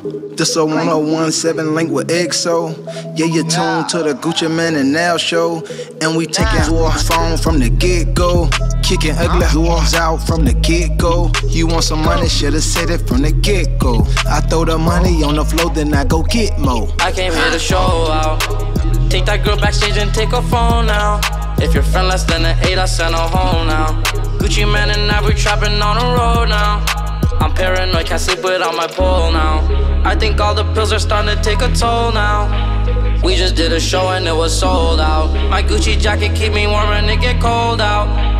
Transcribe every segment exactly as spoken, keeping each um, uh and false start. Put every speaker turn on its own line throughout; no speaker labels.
This a one oh one seven link with X O. Yeah, you tuned to the Gucci Mane and Now show. And we taking your phone from the get-go. Kicking ugly whores out from the get-go. You want some money, should've said it from the get-go. I throw the money on the floor, then I go get more.
I came here to show out. Take that girl backstage and take her phone now. If your friend less than an eight, I send her home now. Gucci Mane and now we trapping on the road now. I'm paranoid, can't sleep without my pole now. I think all the pills are starting to take a toll now. We just did a show and it was sold out. My Gucci jacket keep me warm and it get cold out.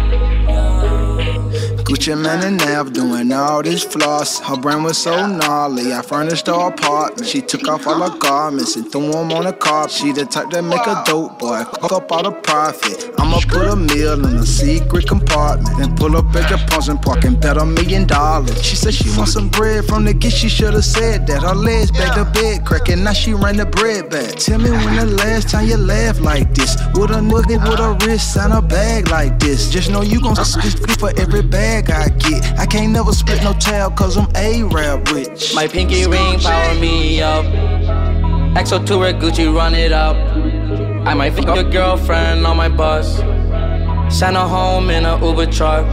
Gucci Mane and Nav doing all this floss. Her brain was so gnarly, I furnished her apartment. She took off all her garments and threw them on the carpet. She the type that make a dope boy cook up all the profit. I'ma put a meal in a secret compartment, then pull up at the Punch Park and bet a million dollars. She said she want some bread from the get, she should've said that. Her legs back to bed cracking, now she ran the bread back. Tell me when the last time you laughed like this, with a nigga with a wrist and a bag like this. Just know you gon' split for every bag I get. I can't never split no tail cause I'm A-Rap rich.
My pinky ring power me up. X O two where Gucci run it up. I might pick up your girlfriend on my bus, send her home in a Uber truck.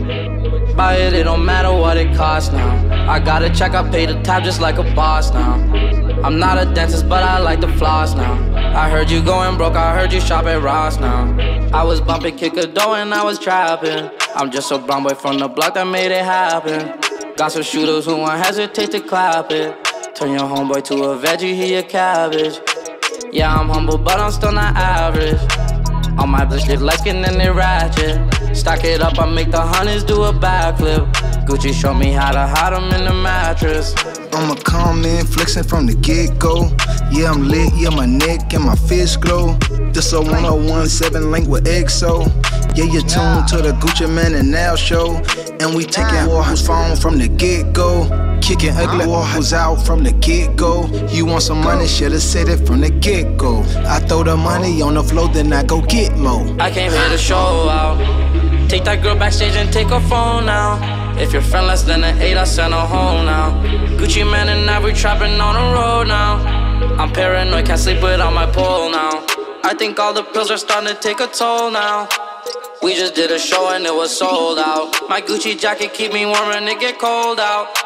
Buy it, it don't matter what it costs now. I got a check, I pay the tab just like a boss now. I'm not a dentist, but I like the floss now. I heard you going broke, I heard you shop at Ross now. I was bumping kick a dough and I was trapping. I'm just a brown boy from the block that made it happen. Got some shooters who won't hesitate to clap it. Turn your homeboy to a veggie, he a cabbage. Yeah, I'm humble, but I'm still not average. All my bitch live light skin and they ratchet. Stack it up, I make the hundreds do a backflip. Gucci show me how to hide them in the mattress.
I'ma come in flexing from the get-go. Yeah, I'm lit, yeah, my neck and my fist glow. This a one oh one seven link with X O. Yeah, you tuned to the Gucci Mane and Now show. And we taking whores phone from the get-go. Kicking ugly whores out from the get-go. You want some money, should've said it from the get-go. I throw the money on the floor, then I go get more.
I came here to show out. Take that girl backstage and take her phone now. If your friend less than an eight, I send her home now. Gucci Mane and now we trapping on the road now. I'm paranoid, can't sleep without my pole now. I think all the pills are starting to take a toll now. We just did a show and it was sold out. My Gucci jacket keep me warm and it get cold out.